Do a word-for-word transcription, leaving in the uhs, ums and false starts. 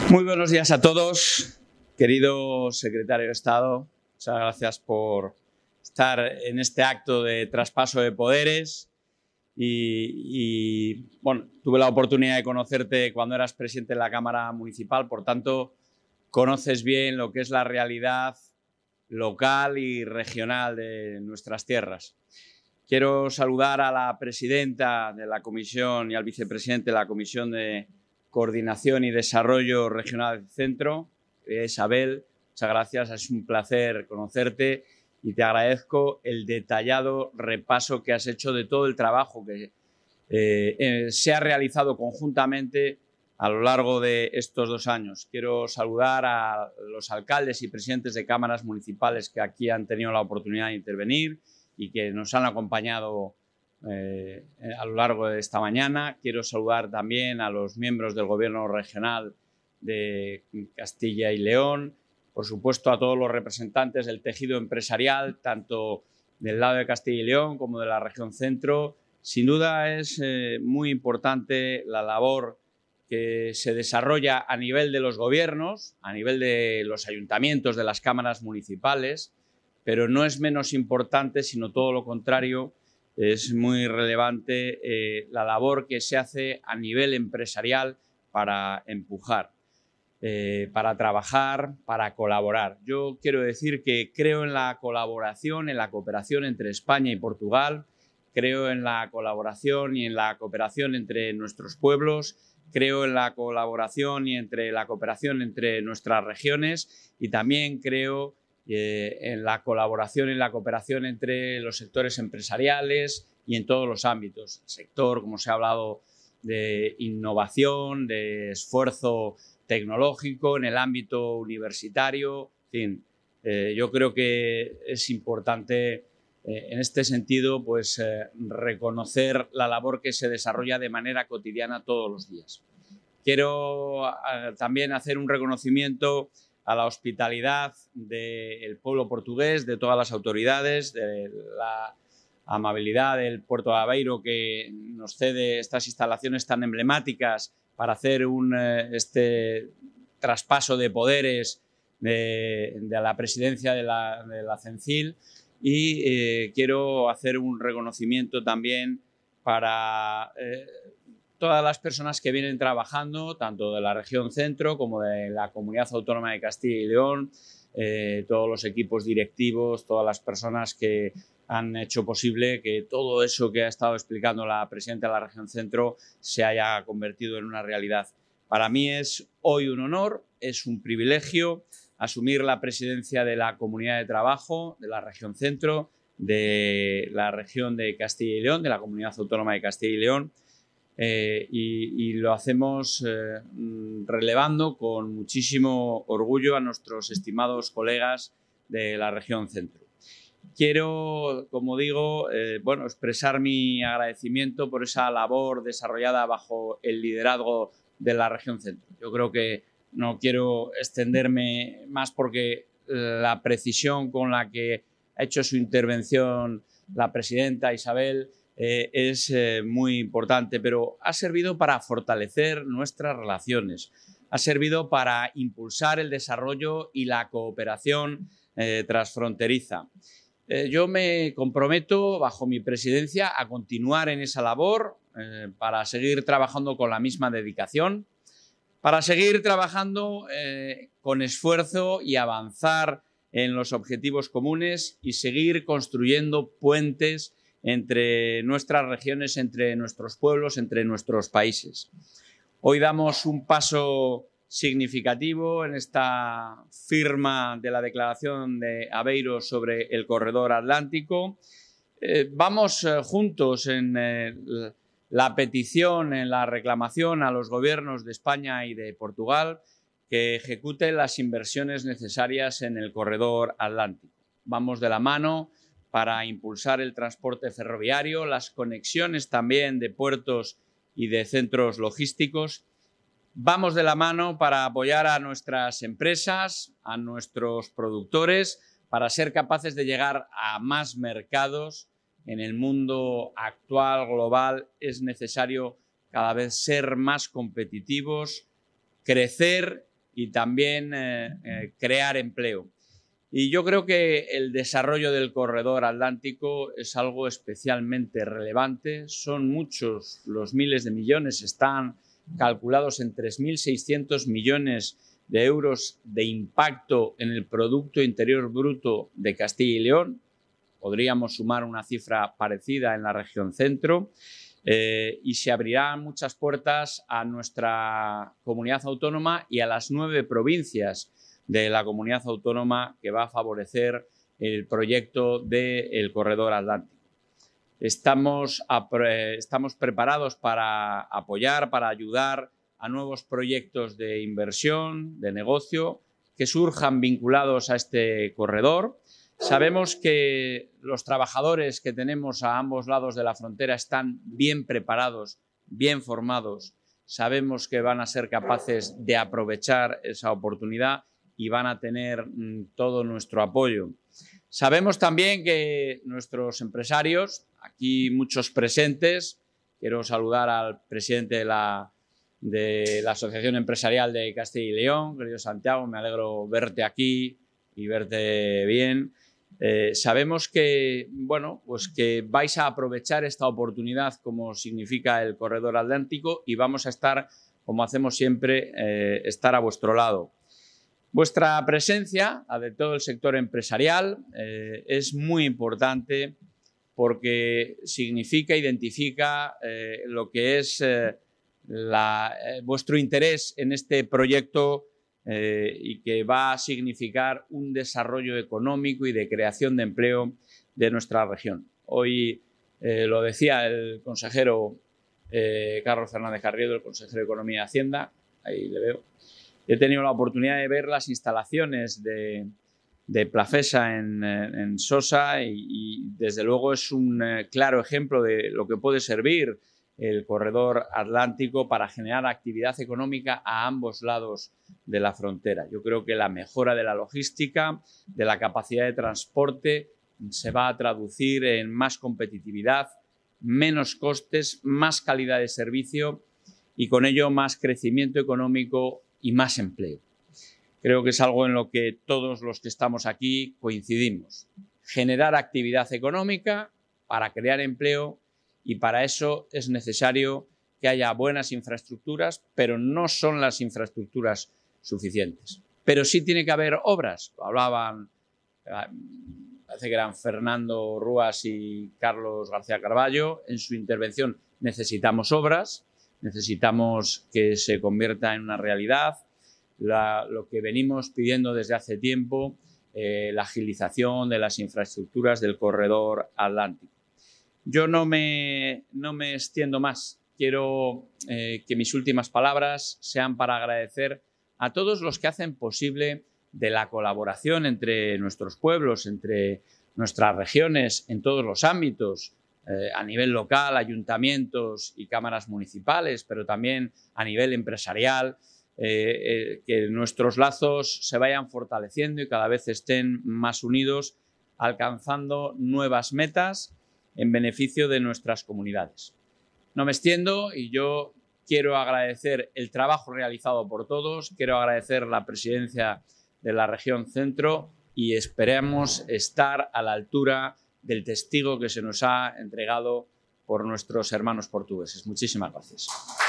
Muy buenos días a todos, querido secretario de Estado. Muchas gracias por estar en este acto de traspaso de poderes. Y, y bueno, tuve la oportunidad de conocerte cuando eras presidente de la Cámara Municipal, por tanto, conoces bien lo que es la realidad local y regional de nuestras tierras. Quiero saludar a la presidenta de la Comisión y al vicepresidente de la Comisión de Coordinación y Desarrollo Regional del Centro, Isabel. Muchas gracias, es un placer conocerte y te agradezco el detallado repaso que has hecho de todo el trabajo que eh, eh, se ha realizado conjuntamente a lo largo de estos dos años. Quiero saludar a los alcaldes y presidentes de cámaras municipales que aquí han tenido la oportunidad de intervenir y que nos han acompañado eh, a lo largo de esta mañana. Quiero saludar también a los miembros del Gobierno regional de Castilla y León, por supuesto a todos los representantes del tejido empresarial, tanto del lado de Castilla y León como de la región centro. Sin duda es eh, muy importante la labor que se desarrolla a nivel de los gobiernos, a nivel de los ayuntamientos, de las cámaras municipales, pero no es menos importante, sino todo lo contrario, es muy relevante eh, la labor que se hace a nivel empresarial para empujar, eh, para trabajar, para colaborar. Yo quiero decir que creo en la colaboración, en la cooperación entre España y Portugal, creo en la colaboración y en la cooperación entre nuestros pueblos, creo en la colaboración y entre la cooperación entre nuestras regiones y también creo eh, en la colaboración y la cooperación entre los sectores empresariales y en todos los ámbitos. El sector, como se ha hablado, de innovación, de esfuerzo tecnológico, en el ámbito universitario, en fin, eh, yo creo que es importante eh, en este sentido pues, eh, reconocer la labor que se desarrolla de manera cotidiana todos los días. Quiero eh, también hacer un reconocimiento a la hospitalidad del pueblo portugués, de todas las autoridades, de la amabilidad del Puerto de Aveiro que nos cede estas instalaciones tan emblemáticas para hacer un, este traspaso de poderes de, de la presidencia de la, de la CENCIL. Y eh, quiero hacer un reconocimiento también para eh, todas las personas que vienen trabajando, tanto de la región centro como de la Comunidad Autónoma de Castilla y León, eh, todos los equipos directivos, todas las personas que han hecho posible que todo eso que ha estado explicando la presidenta de la región centro se haya convertido en una realidad. Para mí es hoy un honor, es un privilegio asumir la presidencia de la Comunidad de Trabajo de la región centro, de la región de Castilla y León, de la Comunidad Autónoma de Castilla y León, eh, y, y lo hacemos eh, relevando con muchísimo orgullo a nuestros estimados colegas de la región centro. Quiero, como digo, eh, bueno, expresar mi agradecimiento por esa labor desarrollada bajo el liderazgo de la región centro. Yo creo que no quiero extenderme más porque la precisión con la que ha hecho su intervención la presidenta Isabel eh, es eh, muy importante, pero ha servido para fortalecer nuestras relaciones, ha servido para impulsar el desarrollo y la cooperación eh, transfronteriza. Eh, yo me comprometo, bajo mi presidencia, a continuar en esa labor eh, para seguir trabajando con la misma dedicación, para seguir trabajando eh, con esfuerzo y avanzar en los objetivos comunes y seguir construyendo puentes entre nuestras regiones, entre nuestros pueblos, entre nuestros países. Hoy damos un paso significativo en esta firma de la Declaración de Aveiro sobre el Corredor Atlántico. Eh, vamos eh, juntos en eh, la petición, en la reclamación a los gobiernos de España y de Portugal que ejecuten las inversiones necesarias en el Corredor Atlántico. Vamos de la mano para impulsar el transporte ferroviario, las conexiones también de puertos y de centros logísticos. Vamos de la mano para apoyar a nuestras empresas, a nuestros productores, para ser capaces de llegar a más mercados. En el mundo actual, global, es necesario cada vez ser más competitivos, crecer y también eh, eh, crear empleo. Y yo creo que el desarrollo del corredor atlántico es algo especialmente relevante. Son muchos los miles de millones, están calculados en tres mil seiscientos millones de euros de impacto en el Producto Interior Bruto de Castilla y León. Podríamos sumar una cifra parecida en la región centro. Eh, y se abrirán muchas puertas a nuestra comunidad autónoma y a las nueve provincias de la comunidad autónoma que va a favorecer el proyecto del Corredor Atlántico. Estamos, a, estamos preparados para apoyar, para ayudar a nuevos proyectos de inversión, de negocio, que surjan vinculados a este corredor. Sabemos que los trabajadores que tenemos a ambos lados de la frontera están bien preparados, bien formados. Sabemos que van a ser capaces de aprovechar esa oportunidad y van a tener mm, todo nuestro apoyo. Sabemos también que nuestros empresarios, aquí muchos presentes, quiero saludar al presidente de la, de la Asociación Empresarial de Castilla y León, querido Santiago, me alegro verte aquí y verte bien. Eh, sabemos que, bueno, pues que vais a aprovechar esta oportunidad como significa el Corredor Atlántico y vamos a estar, como hacemos siempre, eh, estar a vuestro lado. Vuestra presencia, la de todo el sector empresarial, eh, es muy importante porque significa, identifica eh, lo que es eh, la, eh, vuestro interés en este proyecto Eh, y que va a significar un desarrollo económico y de creación de empleo de nuestra región. Hoy eh, lo decía el consejero eh, Carlos Fernández Carriedo, el consejero de Economía y Hacienda, ahí le veo. He tenido la oportunidad de ver las instalaciones de, de Plafesa en, en Sosa y, y desde luego es un eh, claro ejemplo de lo que puede servir el corredor atlántico para generar actividad económica a ambos lados de la frontera. Yo creo que la mejora de la logística, de la capacidad de transporte, se va a traducir en más competitividad, menos costes, más calidad de servicio y con ello más crecimiento económico y más empleo. Creo que es algo en lo que todos los que estamos aquí coincidimos. Generar actividad económica para crear empleo. Y para eso es necesario que haya buenas infraestructuras, pero no son las infraestructuras suficientes. Pero sí tiene que haber obras. Hablaban, parece que eran Fernando Rúas y Carlos García Carballo. En su intervención necesitamos obras, necesitamos que se convierta en una realidad. La, lo que venimos pidiendo desde hace tiempo, eh, la agilización de las infraestructuras del corredor atlántico. Yo no me, no me extiendo más. Quiero eh, que mis últimas palabras sean para agradecer a todos los que hacen posible de la colaboración entre nuestros pueblos, entre nuestras regiones, en todos los ámbitos, eh, a nivel local, ayuntamientos y cámaras municipales, pero también a nivel empresarial, eh, eh, que nuestros lazos se vayan fortaleciendo y cada vez estén más unidos, alcanzando nuevas metas en beneficio de nuestras comunidades. No me extiendo y yo quiero agradecer el trabajo realizado por todos, quiero agradecer la presidencia de la región centro y esperemos estar a la altura del testigo que se nos ha entregado por nuestros hermanos portugueses. Muchísimas gracias.